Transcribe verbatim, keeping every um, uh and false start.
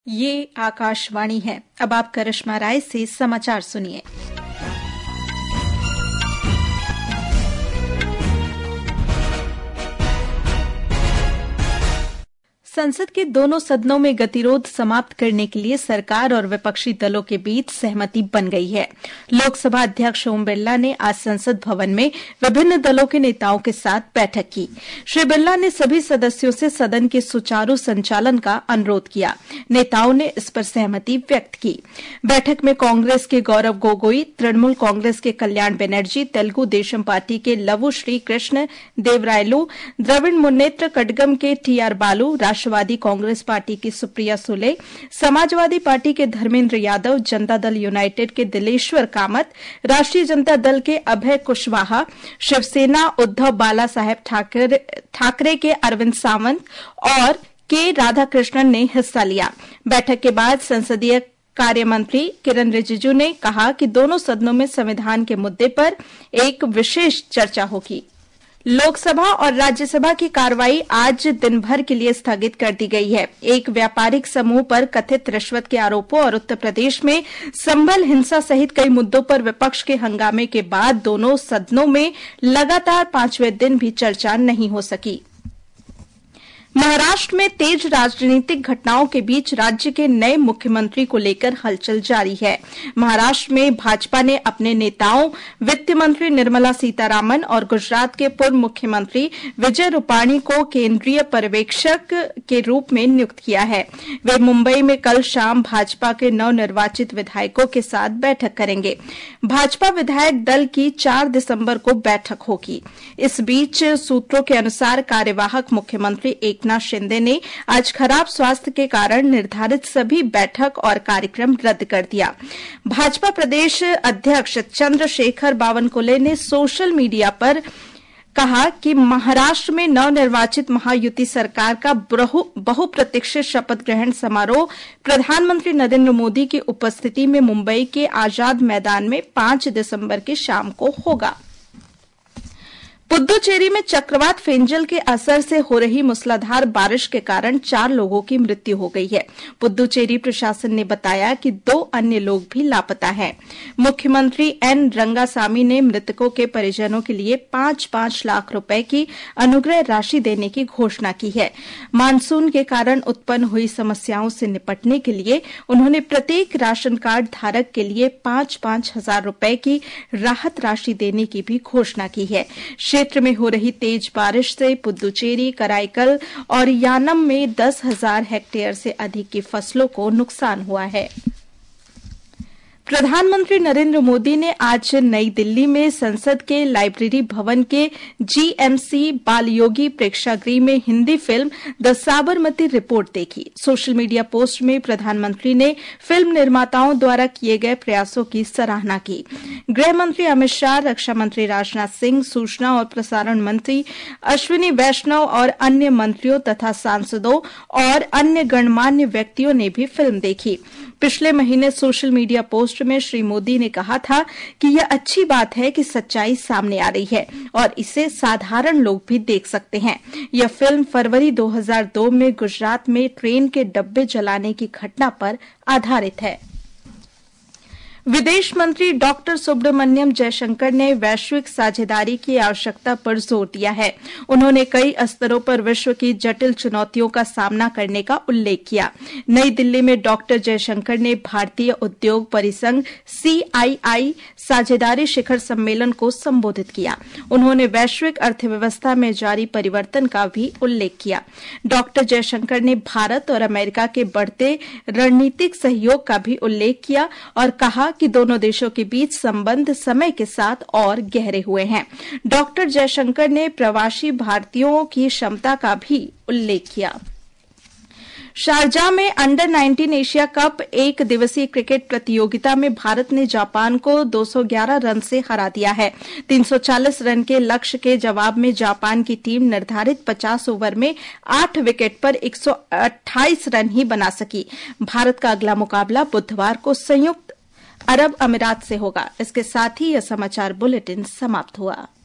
ये आकाशवाणी है। अब आप करिश्मा राय से समाचार सुनिए। संसद के दोनों सदनों में गतिरोध समाप्त करने के लिए सरकार और विपक्षी दलों के बीच सहमति बन गई है। लोकसभा अध्यक्ष ओम बिरला ने आज संसद भवन में विभिन्न दलों के नेताओं के साथ बैठक की। श्री बिरला ने सभी सदस्यों से सदन के सुचारू संचालन का अनुरोध किया। नेताओं ने इस पर सहमति व्यक्त की। बैठक में कांग्रेस के गौरव गोगोई, तृणमूल कांग्रेस के कल्याण बनर्जी, तेलुगु देशम पार्टी के लवु श्री कृष्ण देवरायलु, द्रविड़ मुन्नेत्र कड़गम के टी आर बालू, राष्ट्रवादी कांग्रेस पार्टी की सुप्रिया सुले, समाजवादी पार्टी के धर्मेंद्र यादव, जनता दल यूनाइटेड के दिलेश्वर कामत, राष्ट्रीय जनता दल के अभय कुशवाहा, शिवसेना उद्धव बाला साहेब ठाकरे, ठाकरे के अरविंद सावंत और के राधाकृष्णन ने हिस्सा लिया। बैठक के बाद संसदीय कार्य मंत्री किरण रिजिजू ने कहा कि दोनों सदनों में संविधान के मुद्दे पर एक विशेष चर्चा होगी। लोकसभा और राज्यसभा की कार्रवाई आज दिन भर के लिए स्थगित कर दी गई है। एक व्यापारिक समूह पर कथित रिश्वत के आरोपों और उत्तर प्रदेश में संभल हिंसा सहित कई मुद्दों पर विपक्ष के हंगामे के बाद दोनों सदनों में लगातार पांचवें दिन भी चर्चा नहीं हो सकी। महाराष्ट्र में तेज राजनीतिक घटनाओं के बीच राज्य के नए मुख्यमंत्री को लेकर हलचल जारी है। महाराष्ट्र में भाजपा ने अपने नेताओं वित्त मंत्री निर्मला सीतारामन और गुजरात के पूर्व मुख्यमंत्री विजय रूपाणी को केंद्रीय पर्यवेक्षक के रूप में नियुक्त किया है। वे मुंबई में कल शाम भाजपा के नवनिर्वाचित विधायकों के साथ बैठक करेंगे। भाजपा विधायक दल की चार दिसंबर को बैठक होगी। इस बीच सूत्रों के अनुसार कार्यवाहक मुख्यमंत्री एक एकनाथ शिंदे ने आज खराब स्वास्थ्य के कारण निर्धारित सभी बैठक और कार्यक्रम रद्द कर दिया। भाजपा प्रदेश अध्यक्ष चंद्रशेखर बावनकुले ने सोशल मीडिया पर कहा कि महाराष्ट्र में नवनिर्वाचित महायुति सरकार का बहुप्रतीक्षित शपथ ग्रहण समारोह प्रधानमंत्री नरेंद्र मोदी की उपस्थिति में मुंबई के आजाद मैदान में पांच दिसंबर की शाम को होगा। पुद्दुचेरी में चक्रवात फेंजल के असर से हो रही मूसलाधार बारिश के कारण चार लोगों की मृत्यु हो गई है। पुद्दुचेरी प्रशासन ने बताया कि दो अन्य लोग भी लापता हैं। मुख्यमंत्री एन रंगासामी ने मृतकों के परिजनों के लिए पांच पांच लाख रुपए की अनुग्रह राशि देने की घोषणा की है। मानसून के कारण उत्पन्न हुई समस्याओं से निपटने के लिए उन्होंने प्रत्येक राशन कार्ड धारक के लिए पांच पांच हजार रुपए की राहत राशि देने की भी घोषणा की है। क्षेत्र में हो रही तेज बारिश से पुद्दुचेरी, कराईकल और यानम में दस हजार हेक्टेयर से अधिक की फसलों को नुकसान हुआ है। प्रधानमंत्री नरेंद्र मोदी ने आज नई दिल्ली में संसद के लाइब्रेरी भवन के जीएमसी बालयोगी प्रेक्षागृह में Hindi film the Sabarmati report देखी। सोशल मीडिया पोस्ट में प्रधानमंत्री ने फिल्म निर्माताओं द्वारा किए गए प्रयासों की सराहना की। गृह मंत्री अमित शाह, रक्षा मंत्री राजनाथ सिंह, सूचना और प्रसारण मंत्री अश्विनी वैष्णव और अन्य मंत्रियों तथा सांसदों और अन्य गणमान्य व्यक्तियों ने भी फिल्म देखी। पिछले महीने सोशल मीडिया पोस्ट में श्री मोदी ने कहा था कि यह अच्छी बात है कि सच्चाई सामने आ रही है और इसे साधारण लोग भी देख सकते हैं। यह फिल्म फरवरी दो हज़ार दो में गुजरात में ट्रेन के डब्बे जलाने की घटना पर आधारित है। विदेश मंत्री डॉक्टर सुब्रमण्यम जयशंकर ने वैश्विक साझेदारी की आवश्यकता पर जोर दिया है। उन्होंने कई स्तरों पर विश्व की जटिल चुनौतियों का सामना करने का उल्लेख किया। नई दिल्ली में डॉक्टर जयशंकर ने भारतीय उद्योग परिसंघ सी आई आई साझेदारी शिखर सम्मेलन को संबोधित किया। उन्होंने वैश्विक अर्थव्यवस्था में जारी परिवर्तन का भी उल्लेख किया। डॉक्टर जयशंकर ने भारत और अमेरिका के बढ़ते रणनीतिक सहयोग का भी उल्लेख किया और कहा कि दोनों देशों के बीच संबंध समय के साथ और गहरे हुए हैं। डॉक्टर जयशंकर ने प्रवासी भारतीयों की क्षमता का भी उल्लेख किया। शारजाह में अंडर नाइनटीन एशिया कप एक दिवसीय क्रिकेट प्रतियोगिता में भारत ने जापान को दो सौ ग्यारह रन से हरा दिया है। तीन सौ चालीस रन के लक्ष्य के जवाब में जापान की टीम निर्धारित पचास ओवर में आठ विकेट पर एक सौ अट्ठाईस रन ही बना सकी। भारत का अगला मुकाबला बुधवार को संयुक्त अरब अमीरात से होगा। इसके साथ ही यह समाचार बुलेटिन समाप्त हुआ।